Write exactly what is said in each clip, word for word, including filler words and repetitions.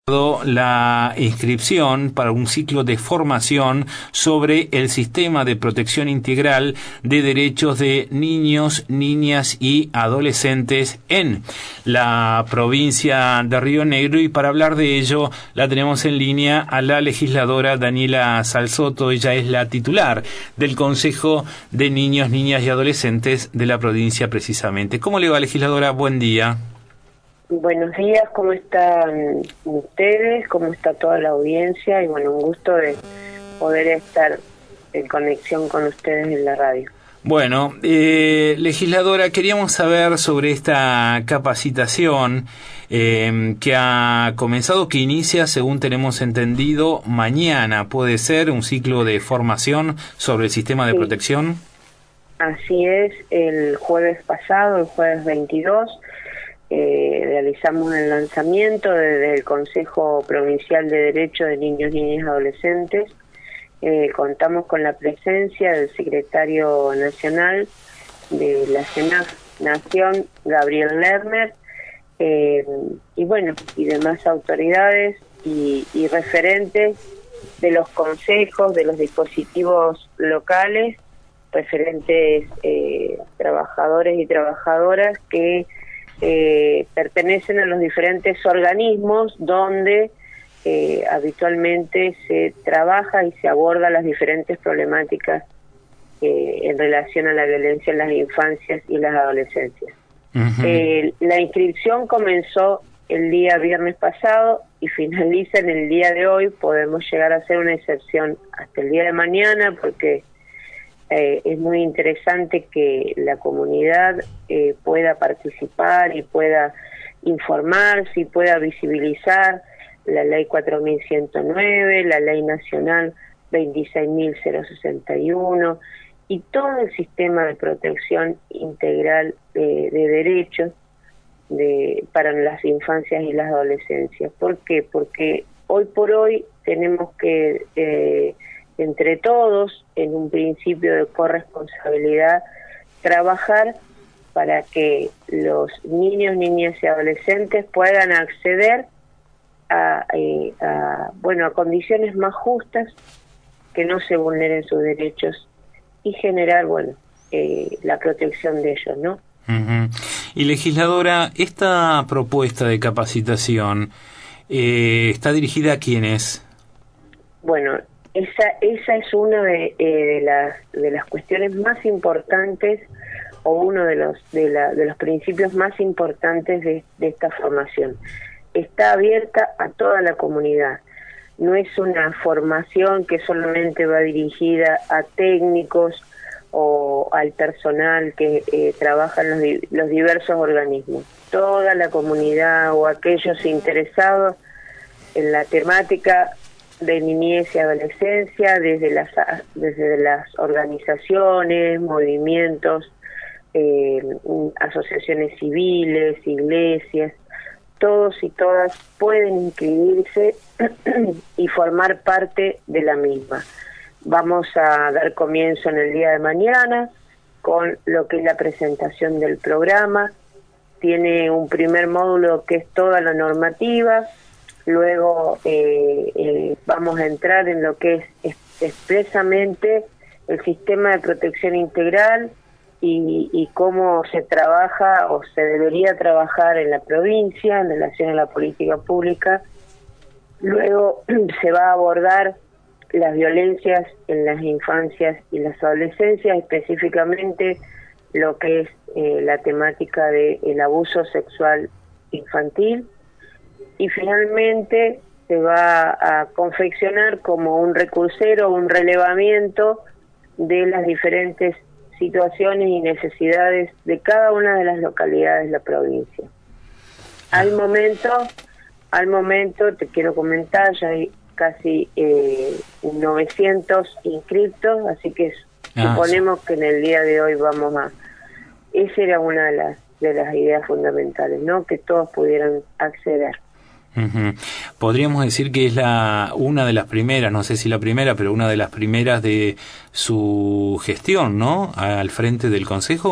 La inscripción para un ciclo de formación sobre el sistema de protección integral de derechos de niños, niñas y adolescentes en la provincia de Río Negro, y para hablar de ello la tenemos en línea a la legisladora Daniela Salsoto. Ella es la titular del Consejo de Niños, Niñas y Adolescentes de la provincia precisamente. ¿Cómo le va, legisladora? Buen día. Buenos días, ¿cómo están ustedes? ¿Cómo está toda la audiencia? Y bueno, un gusto de poder estar en conexión con ustedes en la radio. Bueno, eh, legisladora, queríamos saber sobre esta capacitación eh, que ha comenzado, que inicia, según tenemos entendido, mañana. ¿Puede ser un ciclo de formación sobre el sistema de sí. protección? Así es, el jueves pasado, el jueves veintidós, Eh, realizamos el lanzamiento desde el Consejo Provincial de Derecho de Niños, Niñas y Adolescentes. Eh, contamos con la presencia del secretario nacional de la SENAF Nación, Gabriel Lerner, eh, y bueno, y demás autoridades y, y referentes de los consejos, de los dispositivos locales, referentes eh, trabajadores y trabajadoras que Eh, pertenecen a los diferentes organismos donde eh, habitualmente se trabaja y se aborda las diferentes problemáticas eh, en relación a la violencia en las infancias y las adolescencias. Uh-huh. Eh, la inscripción comenzó el día viernes pasado y finaliza en el día de hoy. Podemos llegar a hacer una excepción hasta el día de mañana porque Eh, es muy interesante que la comunidad eh, pueda participar y pueda informarse y pueda visibilizar la ley cuatro mil ciento nueve, la ley nacional veintiséis mil sesenta y uno y todo el sistema de protección integral eh, de derechos de, para las infancias y las adolescencias. ¿Por qué? Porque hoy por hoy tenemos que eh, entre todos, en un principio de corresponsabilidad, trabajar para que los niños, niñas y adolescentes puedan acceder a, eh, a bueno a condiciones más justas, que no se vulneren sus derechos y generar bueno eh, la protección de ellos, ¿no? Uh-huh. Y legisladora, esta propuesta de capacitación eh, ¿está dirigida a quiénes? Bueno, Esa, esa es una de, eh, de las de las cuestiones más importantes o uno de los de, la, de los principios más importantes de, de esta formación. Está abierta a toda la comunidad. No es una formación que solamente va dirigida a técnicos o al personal que eh, trabaja en los, los diversos organismos. Toda la comunidad o aquellos interesados en la temática de niñez y adolescencia, desde las desde las organizaciones, movimientos, eh, asociaciones civiles, iglesias, todos y todas pueden inscribirse y formar parte de la misma. Vamos a dar comienzo en el día de mañana con lo que es la presentación del programa. Tiene un primer módulo que es toda la normativa. Luego eh, eh, vamos a entrar en lo que es, es expresamente el sistema de protección integral y, y cómo se trabaja o se debería trabajar en la provincia en relación a la política pública. Luego se va a abordar las violencias en las infancias y las adolescencias, específicamente lo que es eh, la temática del abuso sexual infantil. Y finalmente se va a confeccionar como un recursero, un relevamiento de las diferentes situaciones y necesidades de cada una de las localidades de la provincia. Al momento, al momento te quiero comentar, ya hay casi eh, novecientos inscriptos, así que ah, suponemos sí. que en el día de hoy vamos a... Esa era una de las, de las ideas fundamentales, ¿no? Que todos pudieran acceder. Uh-huh. Podríamos decir que es la una de las primeras, no sé si la primera, pero una de las primeras de su gestión, ¿no? Al frente del Consejo.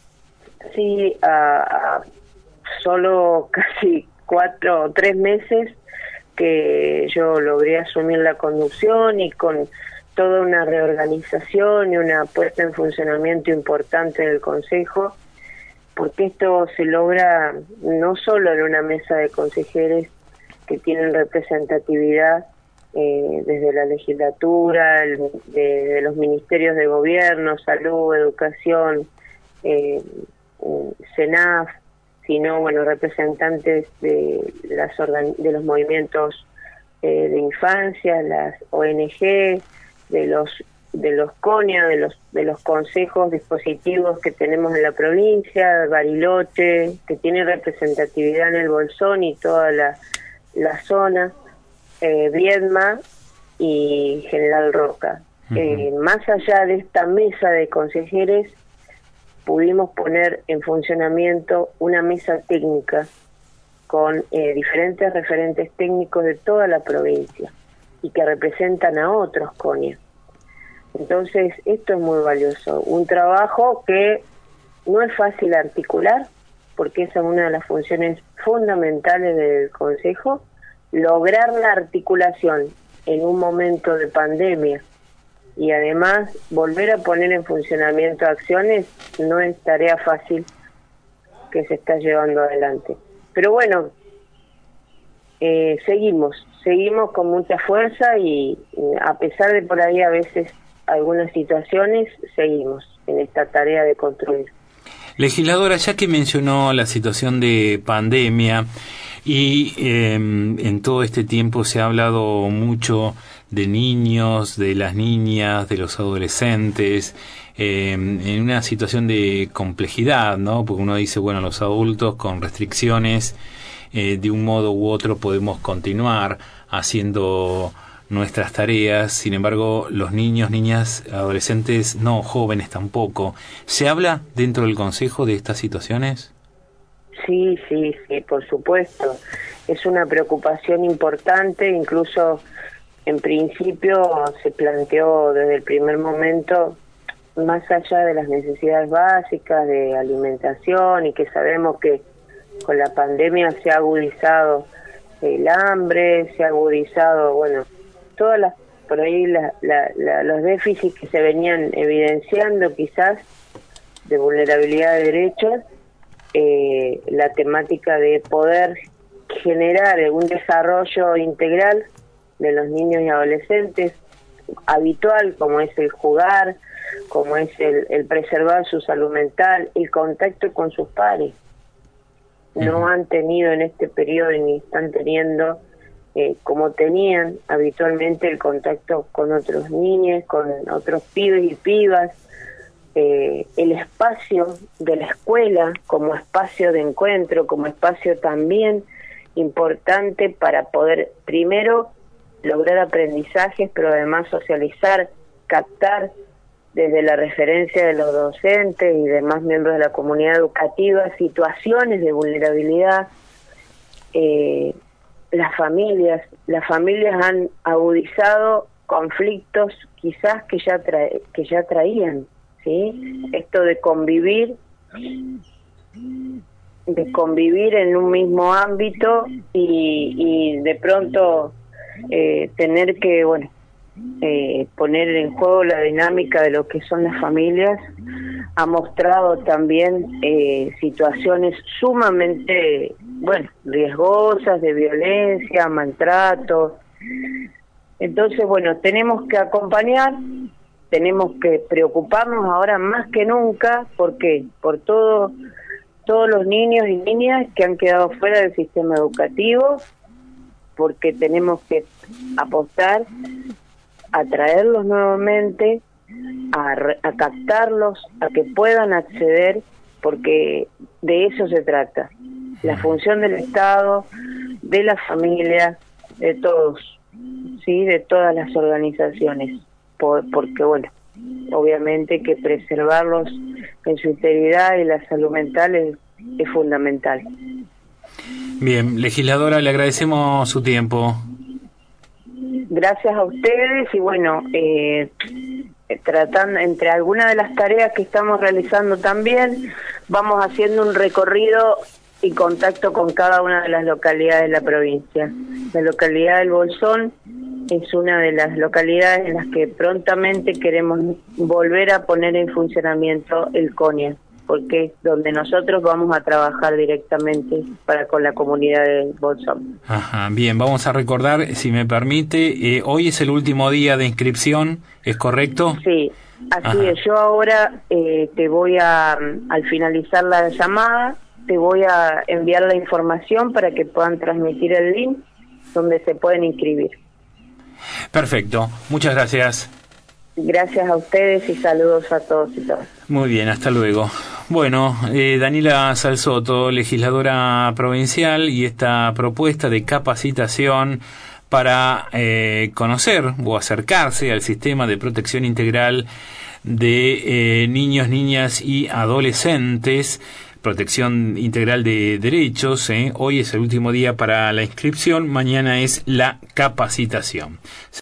Sí, uh, solo casi cuatro o tres meses, que yo logré asumir la conducción y con toda una reorganización y una puesta en funcionamiento importante del Consejo, porque esto se logra no solo en una mesa de consejeros que tienen representatividad eh, desde la legislatura, el, de, de los ministerios de gobierno, salud, educación, eh, SENAF, sino bueno, representantes de las organ- de los movimientos eh, de infancia, las O N G, de los de los CONIA, de los de los consejos dispositivos que tenemos en la provincia, Bariloche, que tiene representatividad en el Bolsón y toda la, la zona, eh, Viedma y General Roca. Uh-huh. Eh, más allá de esta mesa de consejeros, pudimos poner en funcionamiento una mesa técnica con eh, diferentes referentes técnicos de toda la provincia y que representan a otros CONIA. Entonces, esto es muy valioso. Un trabajo que no es fácil articular, porque esa es una de las funciones fundamentales del Consejo, lograr la articulación en un momento de pandemia y además volver a poner en funcionamiento acciones no es tarea fácil que se está llevando adelante. Pero bueno, eh, seguimos, seguimos con mucha fuerza y a pesar de por ahí a veces algunas situaciones, seguimos en esta tarea de construir. Legisladora, ya que mencionó la situación de pandemia y eh, en todo este tiempo se ha hablado mucho de niños, de las niñas, de los adolescentes, eh, en una situación de complejidad, ¿no? Porque uno dice, bueno, los adultos con restricciones, eh, de un modo u otro podemos continuar haciendo nuestras tareas, sin embargo, los niños, niñas, adolescentes, no, jóvenes tampoco. ¿Se habla dentro del Consejo de estas situaciones? Sí, sí, sí, por supuesto. Es una preocupación importante, incluso en principio se planteó desde el primer momento, más allá de las necesidades básicas de alimentación y que sabemos que con la pandemia se ha agudizado el hambre, se ha agudizado, bueno, todas las, por ahí la, la, la, los déficits que se venían evidenciando quizás de vulnerabilidad de derechos, eh, la temática de poder generar un desarrollo integral de los niños y adolescentes, habitual como es el jugar, como es el, el preservar su salud mental, el contacto con sus pares. No uh-huh. han tenido en este periodo ni están teniendo Eh, como tenían habitualmente el contacto con otros niños, con otros pibes y pibas, eh, el espacio de la escuela como espacio de encuentro, como espacio también importante para poder primero lograr aprendizajes, pero además socializar, captar desde la referencia de los docentes y demás miembros de la comunidad educativa situaciones de vulnerabilidad. eh, Las familias, las familias han agudizado conflictos quizás que ya trae, que ya traían, ¿sí? Esto de convivir, de convivir en un mismo ámbito y, y de pronto eh, tener que, bueno, eh, poner en juego la dinámica de lo que son las familias, ha mostrado también eh, situaciones sumamente, bueno, riesgosas, de violencia, maltrato. Entonces, bueno, tenemos que acompañar, tenemos que preocuparnos ahora más que nunca, ¿por qué? Por todo, todos los niños y niñas que han quedado fuera del sistema educativo, porque tenemos que apostar a traerlos nuevamente, a, a captarlos, a que puedan acceder, porque de eso se trata. La función del Estado, de la familia, de todos, sí, de todas las organizaciones, por, porque bueno, obviamente que preservarlos en su integridad y la salud mental es, es fundamental. Bien, legisladora, le agradecemos su tiempo. Gracias a ustedes y bueno, eh, tratando entre algunas de las tareas que estamos realizando también, vamos haciendo un recorrido y contacto con cada una de las localidades de la provincia. La localidad del Bolsón es una de las localidades en las que prontamente queremos volver a poner en funcionamiento el CONIA, porque es donde nosotros vamos a trabajar directamente para con la comunidad de Bolsón. Ajá, bien, vamos a recordar, si me permite, eh, hoy es el último día de inscripción, ¿es correcto? Sí, así Ajá. es. Yo ahora eh, te voy a, al finalizar la llamada, te voy a enviar la información para que puedan transmitir el link donde se pueden inscribir. Perfecto, muchas gracias. Gracias a ustedes y saludos a todos y todas. Muy bien, hasta luego. Bueno, eh, Daniela Salsoto, legisladora provincial, y esta propuesta de capacitación para eh, conocer o acercarse al sistema de protección integral de eh, niños, niñas y adolescentes, protección integral de derechos. ¿eh? Hoy es el último día para la inscripción, mañana es la capacitación.